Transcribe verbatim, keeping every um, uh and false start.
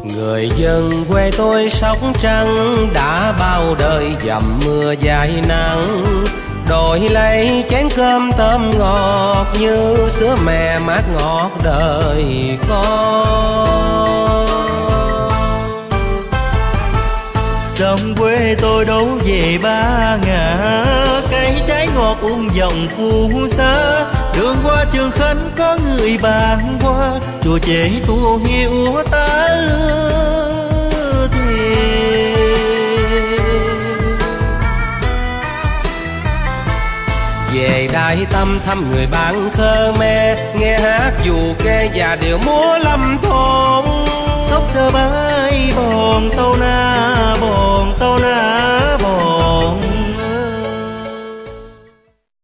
Người dân quê tôi Sóc Trăng đã bao đời dầm mưa dài nắng, đổi lấy chén cơm tôm ngọt như sữa mẹ mát ngọt đời con. Trong quê tôi đấu về ba ngã, cây trái ngọt uống dòng phù sa. Đường qua Trường Khánh có người bàn qua, chùa chế tu hiu ta về Đại Tâm thăm người bạn Khmer, nghe hát dù kê và điệu múa lâm thôn. Tóc thơ bay bồn tâu na bồn tâu na bồn